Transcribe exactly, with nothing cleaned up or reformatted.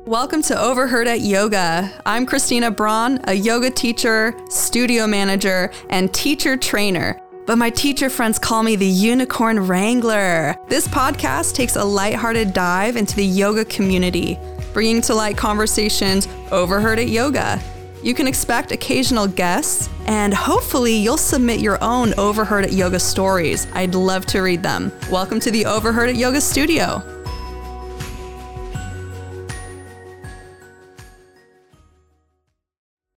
Welcome to Overheard at Yoga. I'm Christina Braun, a yoga teacher, studio manager, and teacher trainer. But my teacher friends call me the Unicorn Wrangler. This podcast takes a lighthearted dive into the yoga community, bringing to light conversations overheard at yoga. You can expect occasional guests, and hopefully you'll submit your own Overheard at Yoga stories. I'd love to read them. Welcome to the Overheard at Yoga studio.